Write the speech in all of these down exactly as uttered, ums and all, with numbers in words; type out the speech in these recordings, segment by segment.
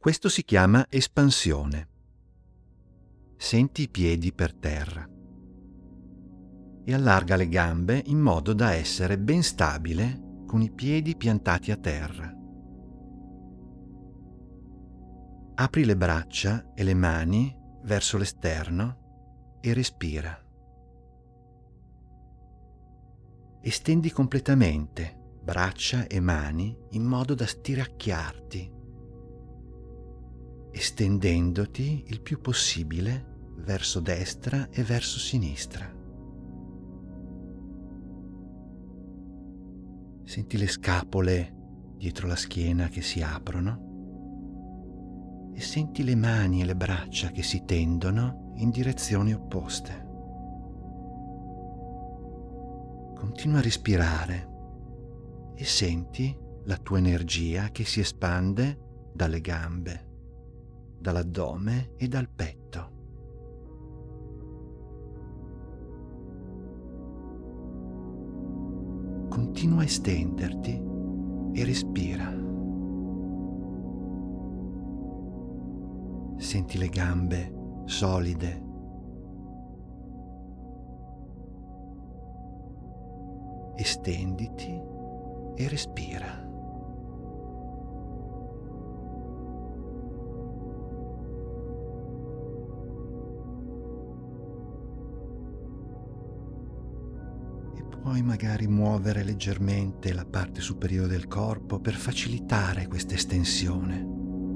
Questo si chiama espansione. Senti i piedi per terra e allarga le gambe in modo da essere ben stabile con i piedi piantati a terra. Apri le braccia e le mani verso l'esterno e respira. Estendi completamente braccia e mani in modo da stiracchiarti, estendendoti il più possibile verso destra e verso sinistra. Senti le scapole dietro la schiena che si aprono e senti le mani e le braccia che si tendono in direzioni opposte. Continua a respirare e senti la tua energia che si espande dalle gambe, dall'addome e dal petto. Continua a estenderti e respira. Senti le gambe solide. Estenditi e respira. Puoi magari muovere leggermente la parte superiore del corpo per facilitare questa estensione.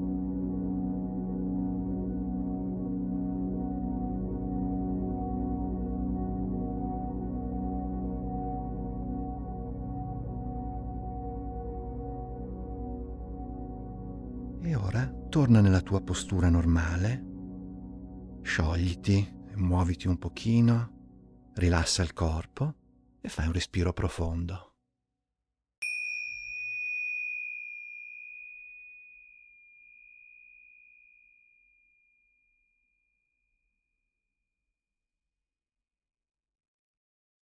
E ora torna nella tua postura normale, sciogliti e muoviti un pochino, rilassa il corpo e fai un respiro profondo.